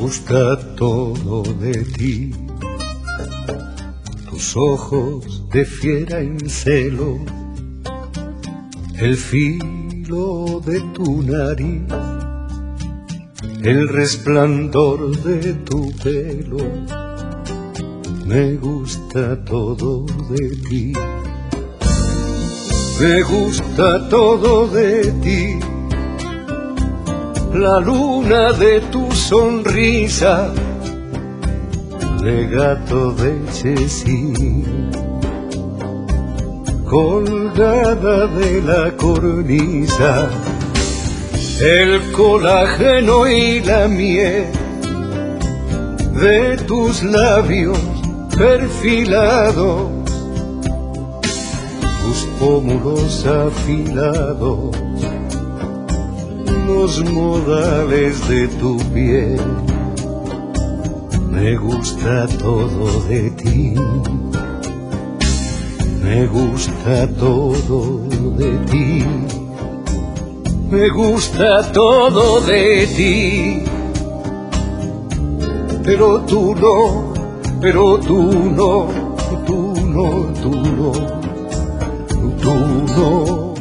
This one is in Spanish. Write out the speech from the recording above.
gusta todo de ti, tus ojos de fiera en celo, el filo de tu nariz, el resplandor de tu pelo. Me gusta todo de ti, me gusta todo de ti. La luna de tu sonrisa, legato de Chessy, colgada de la cornisa, el colágeno y la miel de tus labios perfilados, tus pómulos afilados, los modales de tu piel. Me gusta todo de ti, me gusta todo de ti, me gusta todo de ti. Pero tú no, pero tú no, tú no, tú no, tú no.